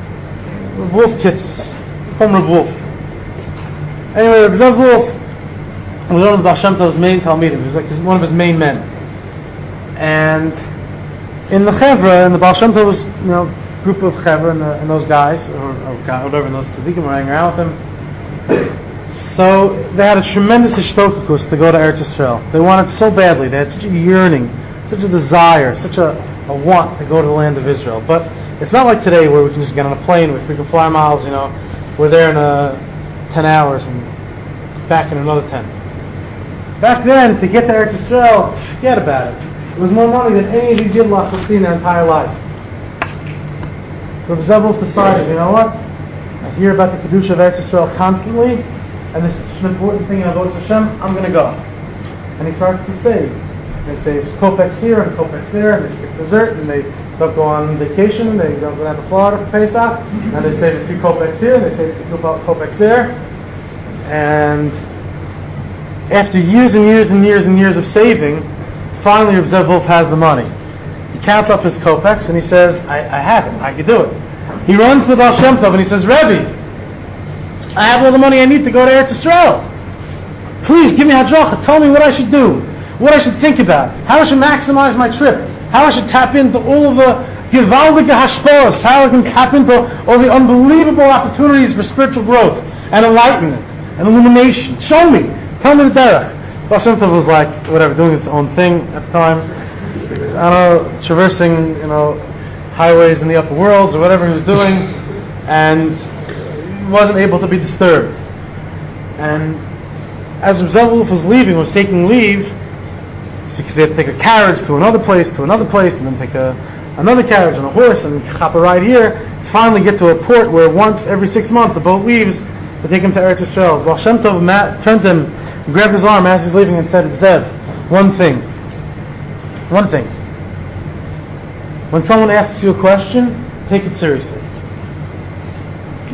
From Reb Wolf. Anyway, Zev Wolf was one of the Baal Shem Tov's main Talmidim. He was like one of his main men. And in the Chevra, in the Baal Shem Tov's group of Chevra and those guys, or whatever, and those tzaddikim were hanging around with him. So they had a tremendous ishtokakus to go to Eretz Yisrael. They wanted so badly. They had such a yearning, such a desire, such a want to go to the land of Israel. But it's not like today where we can just get on a plane with frequent miles. We're there in 10 hours and back in another 10. Back then, to get to Eretz Yisrael, forget about it. It was more money than any of these yidlachs have seen in their entire life. Rav Zev Wolf decided, you know what? I hear about the Kedusha of Eretz Yisrael constantly, and this is such an important thing in Avodas Hashem, I'm going to go. And he starts to save. They save kopecks here and kopecks there, and they skip dessert, and they don't go on vacation, they don't go down to Florida for Pesach, and they save a few kopecks here, and they save a few kopecks there. And after years and years and years and years of saving, finally Rav Zev Wolf has the money. He counts up his kopecks and he says, I have it, I can do it. He runs to the Baal Shem Tov and he says, Rebbe, I have all the money I need to go to Eretz Yisrael. Please give me hadracha, tell me what I should do, what I should think about, how I should maximize my trip, how I should tap into all of the gewaldige hashpos, how I can tap into all the unbelievable opportunities for spiritual growth and enlightenment and illumination. Show me, tell me the derech. Baal Shem Tov was like, whatever, doing his own thing at the time. I don't know, traversing, highways in the upper worlds or whatever he was doing, and he wasn't able to be disturbed. And as Rav Zev Wolf was taking leave, because they had to take a carriage to another place, and then take another carriage on a horse, and hop a ride here, finally get to a port where once every 6 months a boat leaves to take him to Eretz Yisrael. Baal Shem Tov turned to him, grabbed his arm as he's leaving and said, Zev, one thing. When someone asks you a question, take it seriously.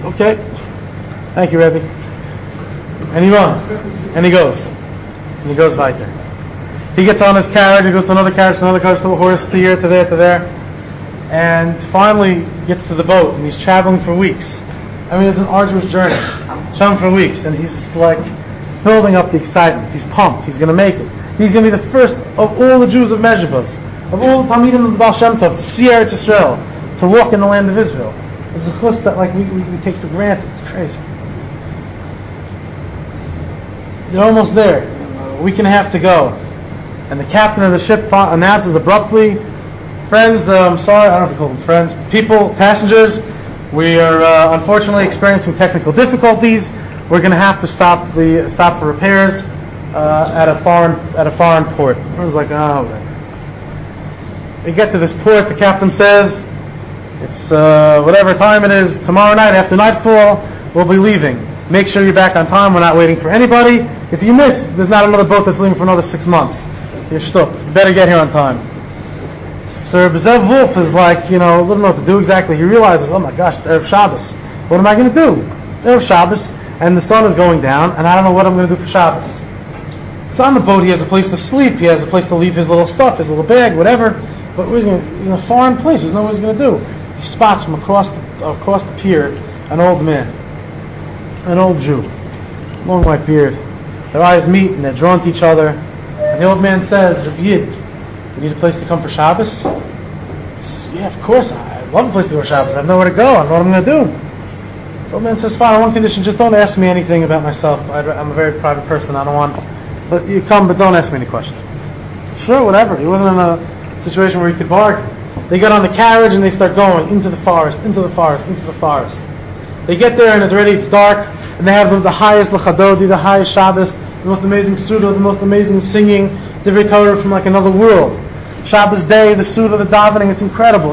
okay, thank you, Rebbe. And he runs, and he goes weiter. He gets on his carriage, he goes to another carriage, to a horse, to here, to there, and finally gets to the boat, and he's traveling for weeks. I mean, it's an arduous journey, traveling for weeks, and he's like building up the excitement. He's pumped. He's going to make it. He's going to be the first of all the Jews of Mezhebos, of all the Talmidim of the Baal Shem Tov, to see Eretz Yisrael, to walk in the land of Israel. It's a chus that like we take for granted. It's crazy. They're almost there. A week and a half to go. And the captain of the ship announces abruptly, friends, I'm sorry, I don't know if you call them friends, people, passengers, we are unfortunately experiencing technical difficulties. We're going to have to stop for repairs at a foreign port. I was like, oh. We get to this port, the captain says, it's whatever time it is, tomorrow night after nightfall, we'll be leaving. Make sure you're back on time, we're not waiting for anybody. If you miss, there's not another boat that's leaving for another 6 months. You're stuck. You better get here on time. Sir Zev Wolf is like, doesn't know what to do exactly. He realizes, oh my gosh, it's Erev Shabbos. What am I going to do? It's Erev Shabbos, and the sun is going down, and I don't know what I'm going to do for Shabbos. So on the boat, he has a place to sleep. He has a place to leave his little stuff, his little bag, whatever. But he's in a foreign place. There's no what he's going to do. He spots from across the pier an old man, an old Jew, long white beard. Their eyes meet, and they're drawn to each other. And the old man says, Rabbi Yid, you need a place to come for Shabbos? Says, yeah, of course. I love a place to go for Shabbos. I have nowhere to go. I don't know what I'm going to do. The old man says, fine, on one condition, just don't ask me anything about myself. I'm a very private person. I don't want... But you come, but don't ask me any questions. Sure, whatever. He wasn't in a situation where he could bargain. They get on the carriage and they start going into the forest. They get there and it's dark, and they have the highest L'chadodi, the highest Shabbos, the most amazing Suda, the most amazing singing, Divrei Torah from like another world. Shabbos day, the Suda, the davening, it's incredible.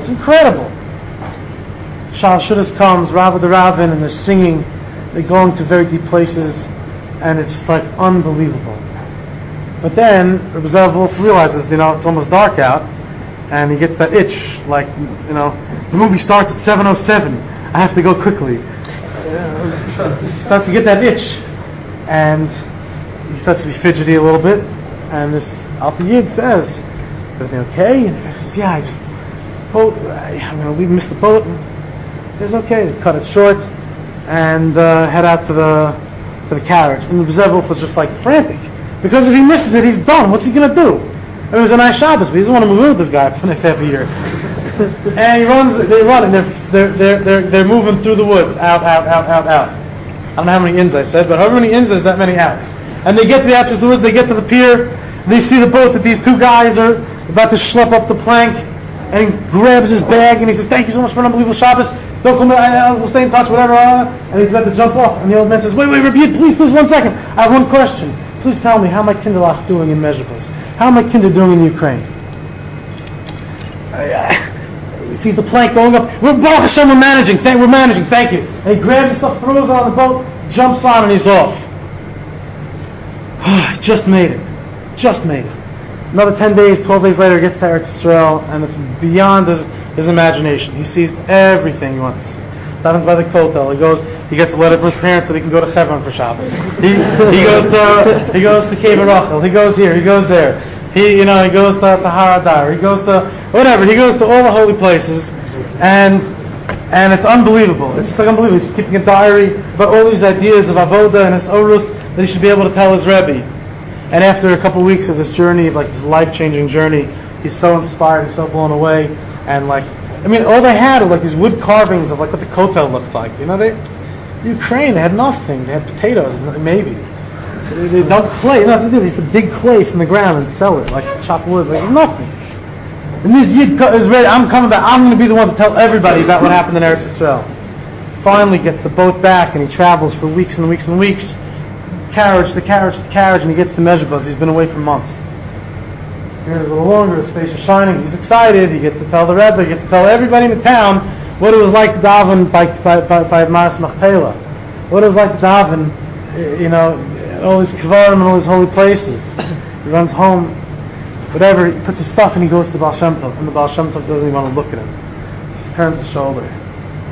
Shal Shudas comes, Rabba the Ravin, and they're singing. They're going to very deep places, and it's like unbelievable. But then Rabbi Zev Wolf realizes, it's almost dark out, and he gets that itch, like, the movie starts at 7:07. I have to go quickly. He starts to get that itch, and he starts to be fidgety a little bit. And this Alter Yid says, "Everything okay?" And he says, "Yeah, I'm going to miss the boat." And he says, "Okay." They cut it short and head out to the carriage. And the Zev Wolf was just like frantic. Because if he misses it, he's done. What's he going to do? It was a nice Shabbos, but he doesn't want to move with this guy for the next half a year. And they run, and they're moving through the woods, out. I don't know how many ins I said, but however many ins, there's that many outs. And they get to the outskirts of the woods, they get to the pier, they see the boat that these two guys are about to schlep up the plank, and he grabs his bag, and he says, "Thank you so much for an unbelievable Shabbos. Don't come, we'll stay in touch, whatever." And he's about to jump off, and the old man says, "Wait, Rabbi, please, 1 second. I have one question. Please tell me, how am I Kinderlach doing in Mezhebos? How am I Kinder doing in Ukraine?" He sees the plank going up. We're Baruch Hashem, we're managing, thank you. And he grabs his stuff, throws it on the boat, jumps on, and he's off. Just made it. Another 10 days, 12 days later, he gets to Eretz Yisrael, and it's beyond his imagination. He sees everything he wants to see. Davens by the Kotel. He gets a letter from his parents that he can go to Hebron for Shabbos. He goes to Cave Rachel. He goes here. He goes there. He goes to Har Adar. He goes to whatever. He goes to all the holy places, and it's unbelievable. It's just like unbelievable. He's keeping a diary about all these ideas of avoda and his orus that he should be able to tell his Rebbe. And after a couple of weeks of this journey, of like this life-changing journey, he's so inspired, he's so blown away, and all they had were like these wood carvings of like what the Kotel looked like. Ukraine, they had nothing. They had potatoes, maybe. They dug clay. They used to dig clay from the ground and sell it, like chop wood, like nothing. And this Yid is ready. I'm coming back. I'm going to be the one to tell everybody about what happened in Eretz Yisrael. Finally gets the boat back, and he travels for weeks and weeks and weeks. Carriage, and he gets to Mezhebos. He's been away for months. Here's a little longer, his face is shining. He's excited. He gets to tell the Rebbe, he gets to tell everybody in the town what it was like to daven by Maras Machpelah. What it was like to daven, all these kvarim and all these holy places. He runs home, whatever, he puts his stuff and he goes to the Baal Shem Tov, and the Baal Shem Tov doesn't even want to look at him. He just turns his shoulder.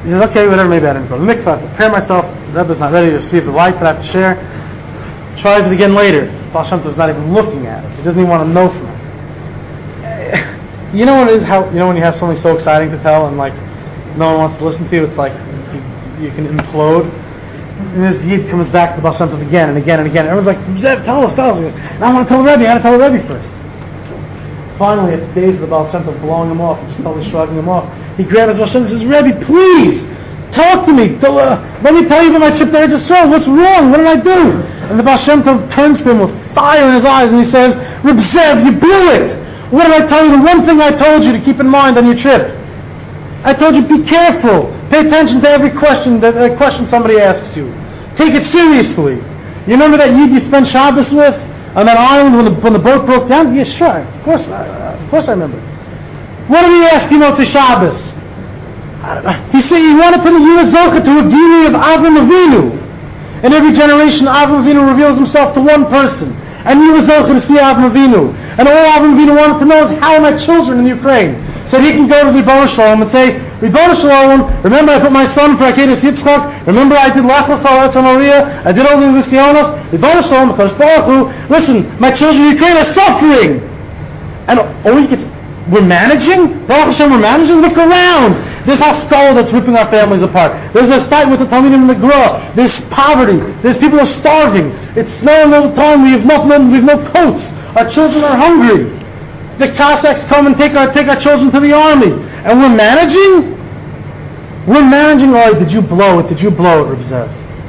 He says, okay, whatever, maybe I didn't go to the mikvah, I prepare myself, the Rebbe's not ready to receive the light that I have to share. Tries it again later. Baal Shem Tov's not even looking at it. He doesn't even want to know from it. You know what it is? When you have something so exciting to tell and like no one wants to listen to you, it's like you can implode. And this Yid comes back to Baal Shem Tov again and again and again. Everyone's like, Zev, tell us. He goes, I want to tell the Rebbe. I got to tell the Rebbe first. Finally, at the days of the Baal Shem Tov blowing him off and just totally shrugging him off, he grabs Baal Shem Tov and says, Rebbe, please, talk to me. Let me tell you about my trip to Eretz Yisrael. What's wrong? What did I do? And the Baal Shem Tov turns to him with fire in his eyes and he says, Reb Zev, you blew it. What did I tell you? The one thing I told you to keep in mind on your trip. I told you, be careful. Pay attention to every question somebody asks you. Take it seriously. You remember that Yid you spent Shabbos with on that island when the boat broke down? Yeah, sure. Of course I remember. What did he ask you Motzei Shabbos? He said he wanted to know you were zocher to a gili of Avram Avinu. In every generation, Avram Avinu reveals himself to one person. And you were zocher to see Avram Avinu. And all Avram Avinu wanted to know is, how are my children in Ukraine? So he can go to the Ribono Shalom and say, Ribono Shalom, remember I put my son for Akedas Yitzchak, remember I did Lach Lecha Eretz Maria, I did all the Lucianos, Ribono Shalom, HaKadosh Baruch Hu, listen, my children in Ukraine are suffering. And we're managing? Baruch Hashem, we're managing? Look around. There's Haskalah that's ripping our families apart. There's a fight with the Talmidim in the Gra. There's poverty. There's people who are starving. It's snowing all the time. We have no coats. Our children are hungry. The Cossacks come and take our children to the army. And we're managing? We're managing. All right, did you blow it, Reb Zev?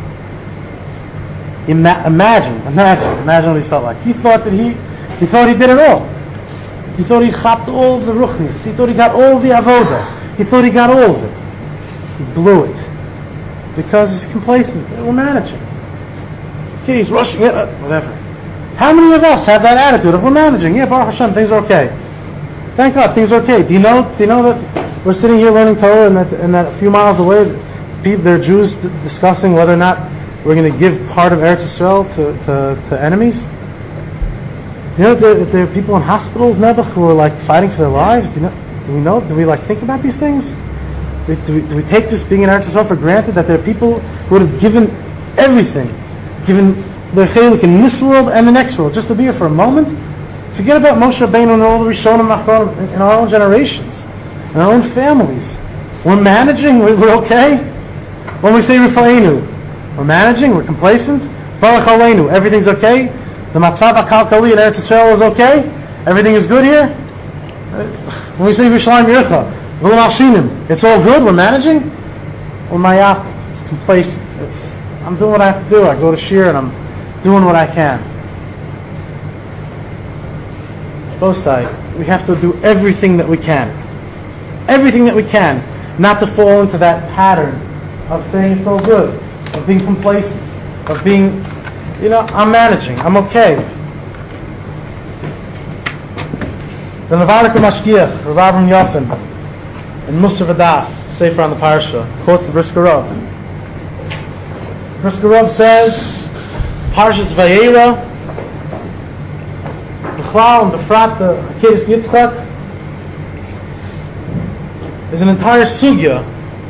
Imagine what he felt like. He thought he did it all. He thought he chapped all the ruchnis. He thought he got all the avoda. He thought he got all of it. He blew it. Because he's complacent. We're managing. Okay, he's rushing it, whatever. How many of us have that attitude of we're managing? Yeah, Baruch Hashem, things are okay. Thank God, things are okay. Do you know that we're sitting here learning Torah and that a few miles away there are Jews discussing whether or not we're going to give part of Eretz Yisrael to enemies? You know that there are people in hospitals, Nebuch, who are like fighting for their lives. Do we know? Do we think about these things? Do we take just being in Eretz Yisrael for granted that there are people who would have given everything, given their chelik in this world and the next world, just to be here for a moment? Forget about Moshe Rabbeinu and all the Rishonim in our own generations, in our own families. We're managing. We're okay. When we say Rifa'inu, we're managing. We're complacent. Baruch Aleinu, everything's okay. The Matzah HaKalkali in Eretz Yisrael is okay. Everything is good here. When we say Yerushalayim Yircha, it's all good. We're managing. Or Mayap, it's complacent. I'm doing what I have to do. I go to Shir and I'm doing what I can. Both sides. We have to do everything that we can. Everything that we can. Not to fall into that pattern of saying it's all good, of being complacent, of being, I'm managing, I'm okay. The Nevardik Mashgiach, Rav Avram Yofen, and Musar Vadas, Sefer on the Parsha, quotes the Brisker Rav. Brisker Rav says, Parshas Vayera, B'chlal and B'frat, the Akedas Yitzchak, is an entire sugya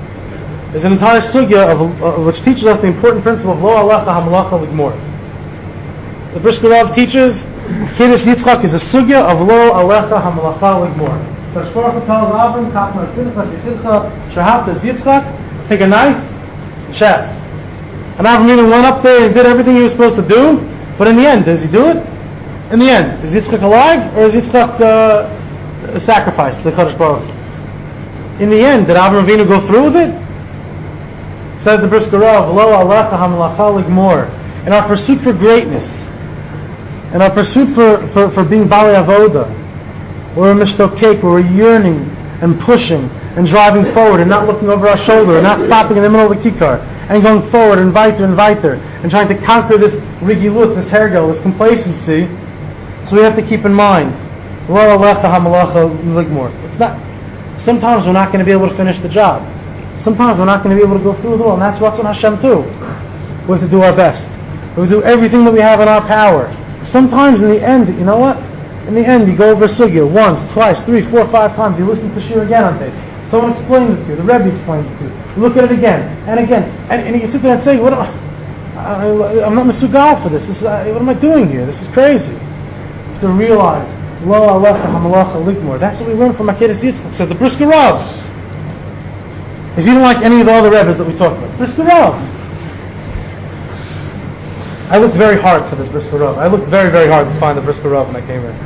of which teaches us the important principle of Lo Alecha HaMalacha L'Gmor. The Brisker Rav teaches Akedas Yitzchak is a sugya of Lo Alecha HaMalacha L'Gmor. The Shporach tells Avram, Kachmas Pinchas Yitzchak, Shahavtas Yitzchak, take a knife and shaft. And Avram even went up there and did everything he was supposed to do, but in the end, does he do it? In the end, is Yitzchak alive or is Yitzchak sacrificed to the Kadosh Baruch? In the end, did Avram Avinu go through with it? Says the Brisker Rav, Lo Alecha HaMalacha L'Gmor. In our pursuit for greatness, in our pursuit for being Bali Avoda, where we're mishtokek, where we're yearning and pushing and driving forward and not looking over our shoulder and not stopping in the middle of the kikar and going forward and weiter and trying to conquer this rigilut, this hergel, this complacency. So we have to keep in mind, Lo Alecha HaMalacha L'Gmor. It's not. Sometimes we're not going to be able to finish the job. Sometimes we're not going to be able to go through it all, and that's what's on Hashem too. We have to do our best. We have to do everything that we have in our power. Sometimes in the end, you go over sugya once, twice, 3, 4, 5 times. You listen to Shir again on tape. Someone explains it to you. The Rebbe explains it to you. You look at it again and again, and you sit there and say, "What? I'm not mesugal for this. What am I doing here? This is crazy." To realize, Lo Alecha Hamalacha Ligmor. That's what we learn from Akeres Yitzchak. It says the Brisker Rav. If you don't like any of the other Rebbes that we talked about, Brisker Rav. I looked very hard for this Brisker Rav. I looked very, very hard to find the Brisker Rav when I came here.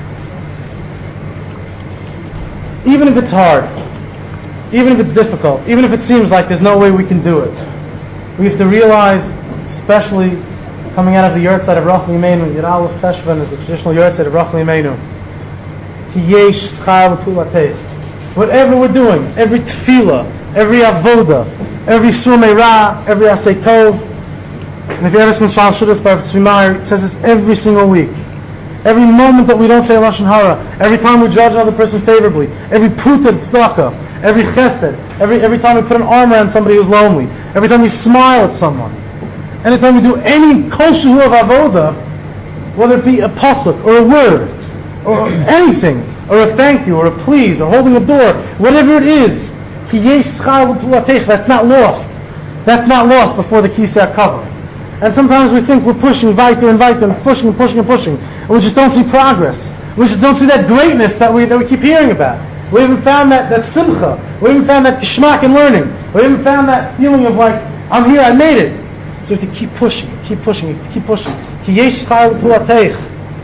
Even if it's hard, even if it's difficult, even if it seems like there's no way we can do it, we have to realize, especially coming out of the Yortzeit of Rachel Imeinu, Yud Aleph Cheshvan is the traditional Yortzeit of Rachel Imeinu. Tiyesh schar l'pulatech. Whatever we're doing, every tefillah, every avoda, every surmei ra, every asay tov, and if you ever spend Shal Shudas by Tzvi Meir, it says this every single week. Every moment that we don't say Lashon Hara, every time we judge another person favorably, every pruta tzedakah, every chesed, every time we put an arm around somebody who's lonely, every time we smile at someone, anytime we do any koshu of avoda, whether it be a pasuk or a word or anything, or a thank you or a please or holding a door, whatever it is, that's not lost. That's not lost before the kisei cover. And sometimes we think we're pushing weiter and weiter and pushing and pushing and pushing, and we just don't see progress. We just don't see that greatness that we keep hearing about. We haven't found that simcha. We haven't found that geschmack in learning. We haven't found that feeling of like, I'm here, I made it. So we have to keep pushing, keep pushing, keep pushing. Ki yesh schar l'pulatech.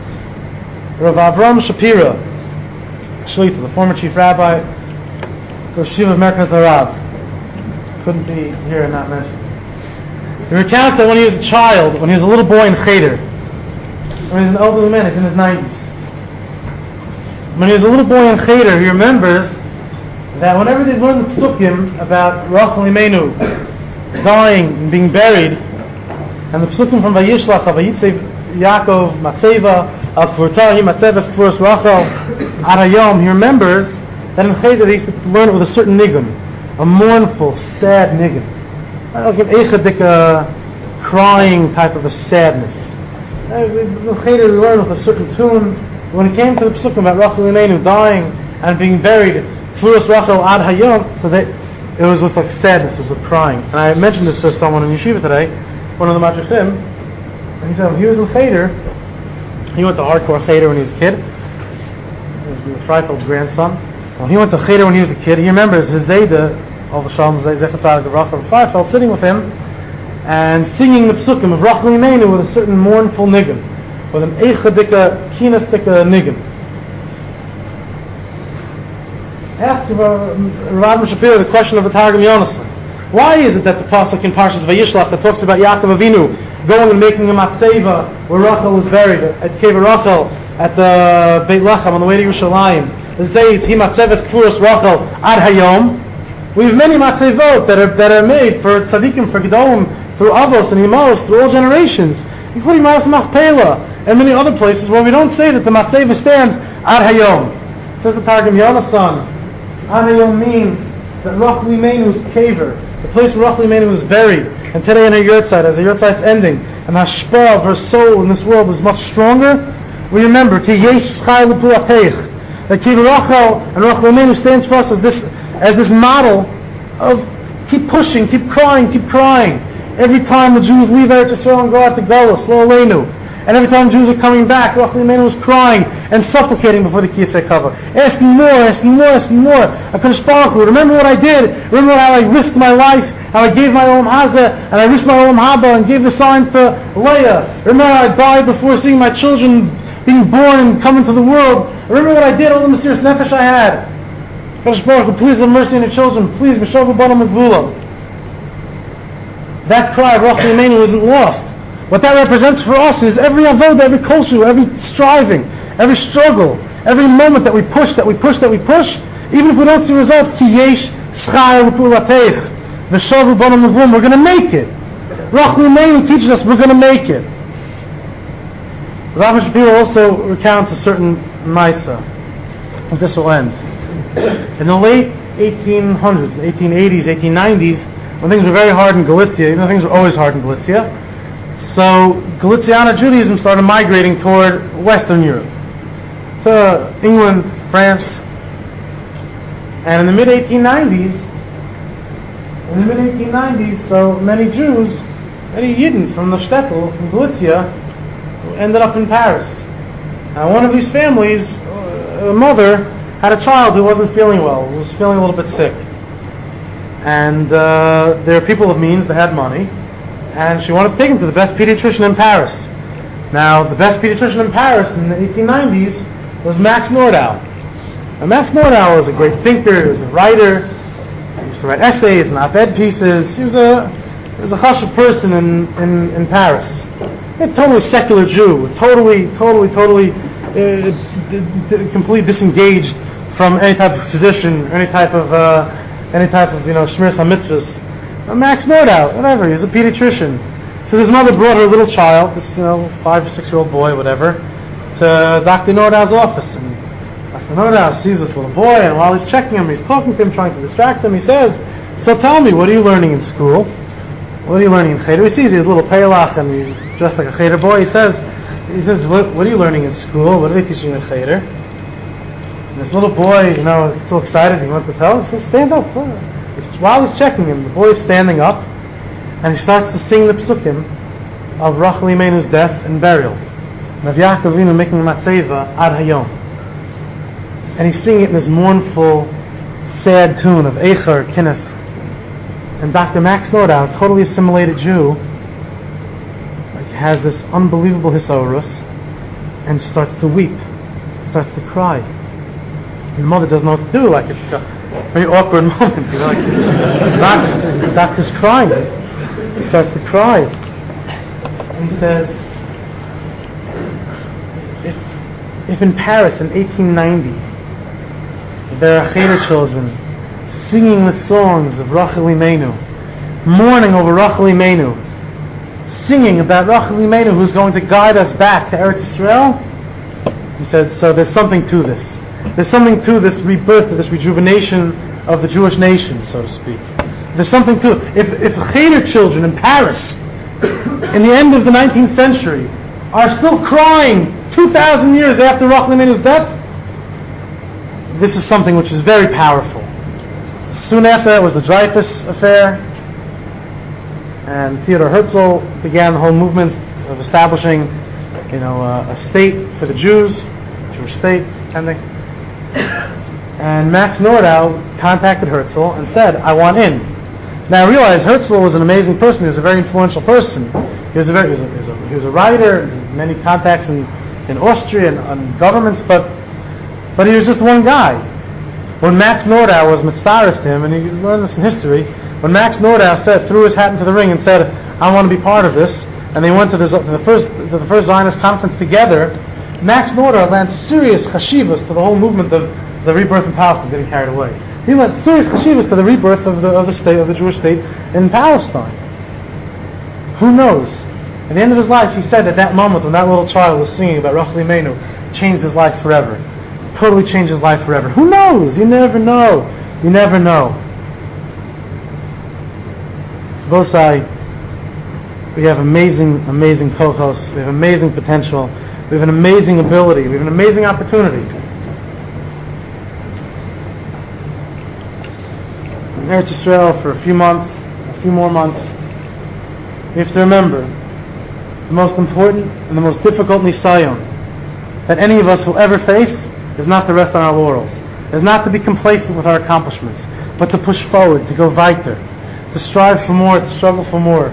Rav Avram Shapira, Shlipa, the former chief rabbi, Rosh Yeshiva of Merkaz Harav, couldn't be here and not mention. He recounts that when he was a child, when he was a little boy in Cheder, when he was an elderly man, he's in his 90s. When he was a little boy in Cheder, he remembers that whenever they learned the psukim about Rachel Imeinu dying and being buried, and the psukim from Vayishlach, Vayitzev Yaakov, Matzeva, Al Kvortahi, Matzeves Kvoros Rachel, Arayom, he remembers that in Cheder they used to learn it with a certain nigun, a mournful, sad nigun. Like an Eichadika crying type of a sadness. In Cheder we learned with a certain tune. When it came to the psukim about Rachel Imeinu dying and being buried, Kvoros Rachel Ad Hayom, so that it was with like sadness, it was with crying. And I mentioned this to someone in Yeshiva today, one of the Madrashim, and he said when he was in Cheder, he went to hardcore Cheder when he was a kid. He was Freifeld's grandson. When he went to Cheder when he was a kid, he remembers his Zayda, all the Shalom Zechat Tzadik of Rachel Freifeld, sitting with him and singing the psukim of Rachel Imeinu with a certain mournful nigun, with an eichadika, kinastika nigun. Ask Rav Shapiro the question of the Targum Yonasan. Why is it that the pasuk in Parshas Vayishlach that talks about Yaakov Avinu going and making a matzeva where Rachel was buried at Kever Rachel at the Beit Lechem on the way to Yerushalayim? It says Hi matzeves Kvuros Rachel Ad Hayom. We have many matzevot that are made for tzaddikim, for gedolim, through avos and imos, through all generations, including Maras Machpelah and many other places where we don't say that the matzeva stands Ad Hayom. Says the Targum Yonasan, Ad Hayom means that Rachel Imeinu's kever, the place where Rachel Imeinu was buried, and today in her Yortzeit, as her Yortzeit's ending, and the hashpah of her soul in this world is much stronger, we remember Ki yesh schar l'pulatech, that Kever Rachel and Rachel Imeinu stands for us as this model of keep pushing, keep crying, keep crying. Every time the Jews leave Eretz Yisrael and go out to Galus, Lo Aleinu, and every time Jews are coming back, Rachel Imeinu is crying and supplicating before the Kisei Kavod, asking more, asking more, asking more. HaKadosh Baruch Hu, remember what I did, remember how I risked my life, how I gave my Olam Hazeh, and I risked my Olam Haba and gave the signs to Leah. Remember how I died before seeing my children being born and coming to the world. Remember what I did, all the mysterious nefesh I had. HaKadosh Baruch Hu, please have mercy on your children, please, Mishal B'Banam Megvula. That cry of Rachel Imeinu isn't lost. What that represents for us is every avodah, every koshu, every striving, every struggle, every moment that we push, even if we don't see results, ki yesh schar l'pulatech, v'shal b'banam l'vum, we're going to make it. Rachel Imeinu teaches us we're going to make it. Rav Shapiro also recounts a certain maisa, and this will end. In the late 1800s, 1880s, 1890s, when things were very hard in Galicia, even though things were always hard in Galicia, so Galiciana Judaism started migrating toward Western Europe, to England, France. And in the mid-1890s, so many Jews, many Yidden from the shtetl, from Galicia, ended up in Paris. Now, one of these families, a mother, had a child who wasn't feeling well, who was feeling a little bit sick. And they were people of means, they had money, and she wanted to take him to the best pediatrician in Paris. Now, the best pediatrician in Paris in the 1890s was Max Nordau. Now, Max Nordau was a great thinker, he was a writer, he used to write essays and op-ed pieces. He was a chashuv person in Paris. A totally secular Jew, totally completely disengaged from any type of tradition, any type of shmiras hamitzvahs. Max Nordau, whatever, he's a pediatrician. So his mother brought her little child, this 5 or 6 year old boy, whatever, to Dr. Nordau's office. And Dr. Nordau sees this little boy, and while he's checking him, he's talking to him, trying to distract him. He says, "So tell me, what are you learning in school? What are you learning in cheder?" He sees he's a little pelach and he's dressed like a cheder boy. He says, what are you learning in school? What are they teaching you in cheder? And this little boy, is so excited, he wants to tell. He says, "Stand up." While he's checking him, the boy is standing up, and he starts to sing the psukim of Rachel Imenu's death and burial. Rav Yaakov Avinu making matzeva ad hayom. And he's singing it in this mournful, sad tune of Eicher, Kinnis. And Dr. Max Nordau, a totally assimilated Jew, has this unbelievable hisaurus and starts to weep, starts to cry. And the mother doesn't know what to do, it's a very awkward moment, the doctor's crying. He starts to cry. And he says, if in Paris in 1890 there are cheder children singing the songs of Rachel Imenu, mourning over Rachel Imenu, singing about Rachel Imenu who's going to guide us back to Eretz Yisrael, he said, so there's something to this. There's something to this rebirth, to this rejuvenation of the Jewish nation, so to speak. There's something to it. If cheder children in Paris, in the end of the 19th century, are still crying 2,000 years after Rachel Imenu's death, this is something which is very powerful. Soon after that was the Dreyfus affair, and Theodor Herzl began the whole movement of establishing, a state for the Jews, a Jewish state, pending. And Max Nordau contacted Herzl and said, "I want in." Now I realize Herzl was an amazing person. He was a very influential person. He was a writer, many contacts in Austria and governments, but he was just one guy. When Max Nordau was mitzdaref to him, and you learn this in history, when Max Nordau threw his hat into the ring and said, "I want to be part of this," and they went to the first Zionist conference together, Max Nordau lent serious chashivas to the whole movement of the rebirth in Palestine, getting carried away. He lent serious chashivas to the rebirth of the state, of the Jewish state in Palestine. Who knows? At the end of his life, he said at that moment when that little child was singing about Rachel Imenu, changed his life forever. Totally changed his life forever. Who knows? You never know. You never know. Vosai, we have amazing kochos. We have amazing potential. We have an amazing ability. We have an amazing opportunity. In Eretz Yisrael for a few more months, we have to remember the most important and the most difficult nisayon that any of us will ever face is not to rest on our laurels, is not to be complacent with our accomplishments, but to push forward, to go weiter, to strive for more, to struggle for more.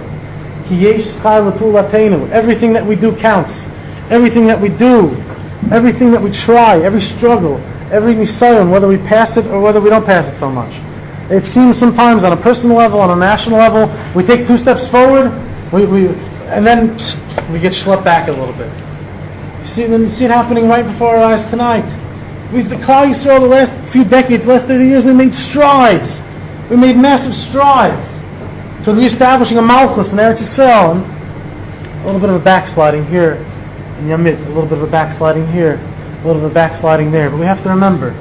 Everything that we do counts. Everything that we do, everything that we try, every struggle, every nisayon, whether we pass it or whether we don't pass it so much. It seems sometimes on a personal level, on a national level, we take 2 steps forward, and then we get schlepped back a little bit. You see it happening right before our eyes tonight. The Klal Yisrael, the last few decades, the last 30 years, we made strides. We made massive strides toward reestablishing a malchus in Eretz Yisrael. And a little bit of a backsliding here in Yamit, a little bit of a backsliding here, a little bit of a backsliding there. But we have to remember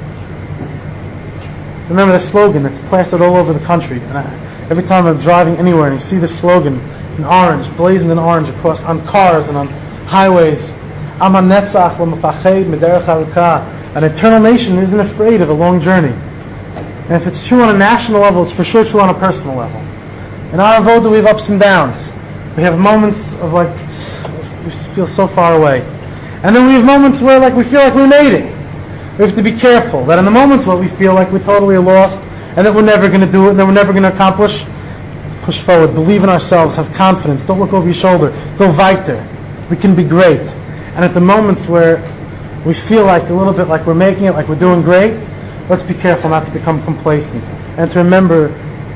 the slogan that's plastered all over the country. And every time I'm driving anywhere and you see the slogan in orange, blazoned in orange across on cars and on highways, Am HaNetzach L'Mefached Mederech Arukah. An eternal nation isn't afraid of a long journey. And if it's true on a national level, it's for sure true on a personal level. In our avoda, we have ups and downs. We have moments of like, we feel so far away. And then we have moments where like we feel like we made it. We have to be careful that in the moments where we feel like we're totally lost and that we're never going to do it and that we're never going to accomplish, push forward, believe in ourselves, have confidence, don't look over your shoulder, go weiter. We can be great. And at the moments where we feel like a little bit like we're making it, like we're doing great, let's be careful not to become complacent and to remember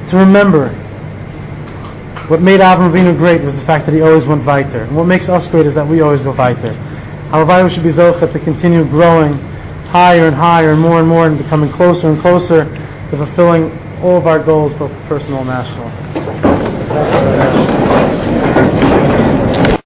what made Avram Avinu great was the fact that he always went weiter. And what makes us great is that we always go weiter. However, we should be zochet to continue growing higher and higher and more and becoming closer and closer to fulfilling all of our goals, both personal and national.